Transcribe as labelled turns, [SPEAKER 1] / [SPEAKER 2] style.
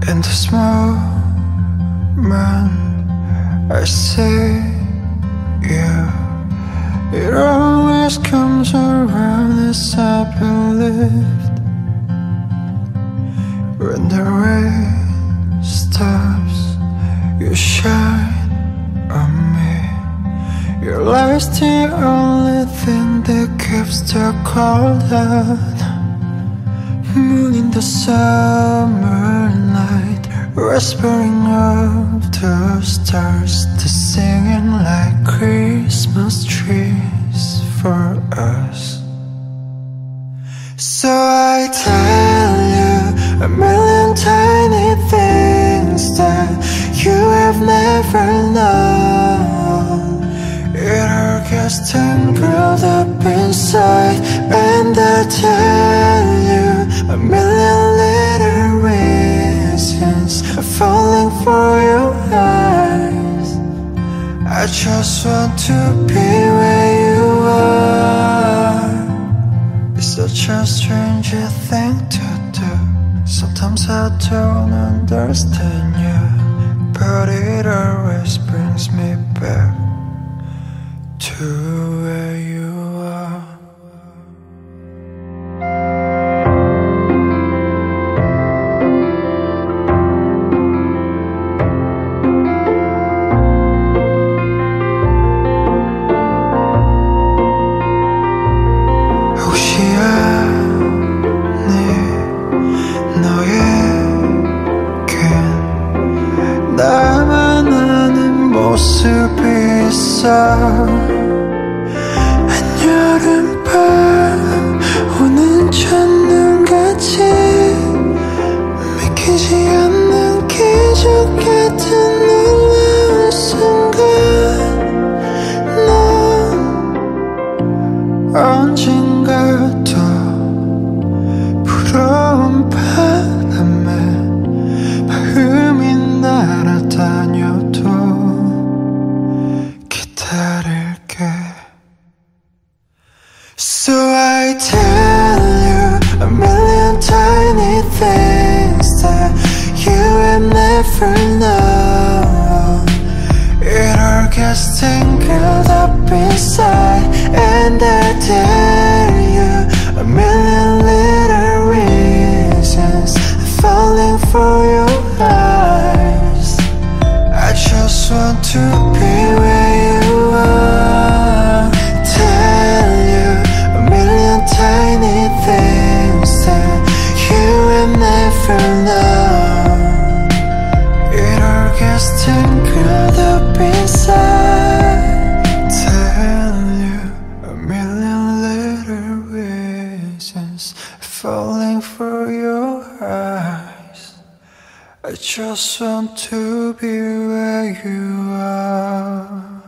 [SPEAKER 1] In this moment I see you. It always comes around as I believed. When the rain stops, you shine on me. Your light's the only thing that keeps the cold out. Moon in the summer night, whispering of the stars, they're singing like Christmas trees for us. So I tell you a million tiny things that you have never known. It all gets tangled up inside, and I tell you a million little reasons I'm falling for your eyes. I just want to be where you are. It's such a strange thing to do. Sometimes I don't understand you, but it always brings me back to where you are. 혹시 아니 너에겐 나만 아는 모습이 있어. 한여름밤 오는 첫눈같이 믿기지 않는 기적 같은 놀라운 순간, 넌 언젠가 또 부러운 바람에 마음이 날아다녀도 기다릴게. So I tell you a million tiny things that you have never known. It all gets tangled up inside, and I tell you a million little reasons I'm falling for your eyes. I just want to be where you are. Tell you a million tiny things that you have never known. It all gets tangled up inside. Tell you a million little reasons falling for your eyes. I just want to be where you are.